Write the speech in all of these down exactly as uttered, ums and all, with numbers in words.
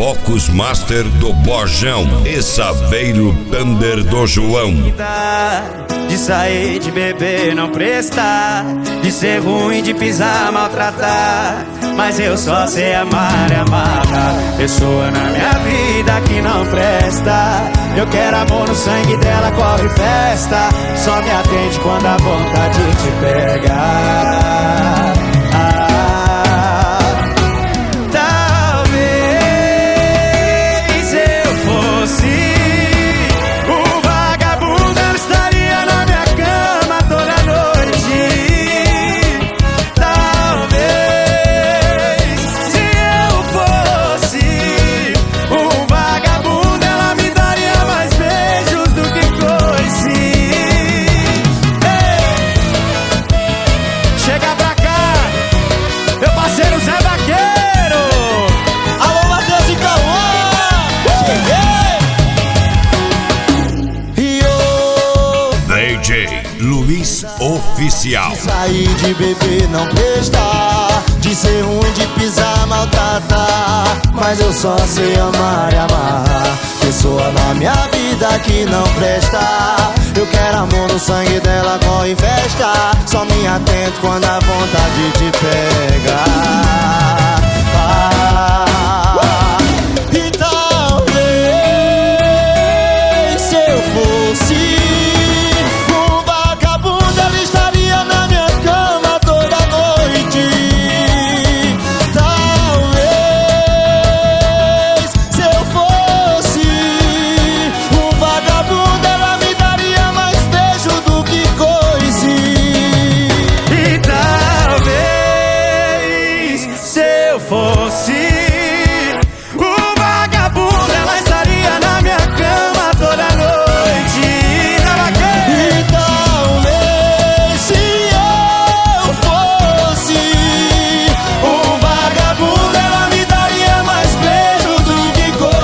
Focus Master do Bojão e Saveiro Thunder do João. De sair, de beber, não prestar, de ser ruim, de pisar, maltratar. Mas eu só sei amar e amarrar pessoa na minha vida que não presta. Eu quero amor no sangue dela, corre festa. Só me atende quando a vontade te pegar. Ah, talvez eu fosse o vagabundo, ela estaria na minha cama toda noite. Talvez se eu fosse um vagabundo, ela me daria mais beijos do que coice. Ei, chega pra cá, meu parceiro Zé Vaqueiro. Alô, Matheus e Cauã. Cheguei. D J Luiz Oficial. Sair de beber não prestar, de ser ruim, de pisar, maltratar. Mas eu só sei amar e amarrar pessoa na minha vida que não presta. Eu quero amor no sangue dela, corre festa. Só me atento quando a vontade te pega. Ah, e talvez se eu fosse um vagabundo, ela estaria na minha cama toda noite. Talvez se eu fosse um vagabundo, ela me daria mais beijo do que coice. E talvez se eu fosse o vagabundo, ela estaria na minha cama toda noite. E talvez se eu fosse Um vagabundo, ela me daria mais beijos do que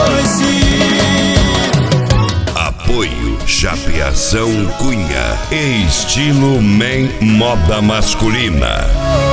coice. Apoio Chapeação Cunha e Estilo Man Moda Masculina.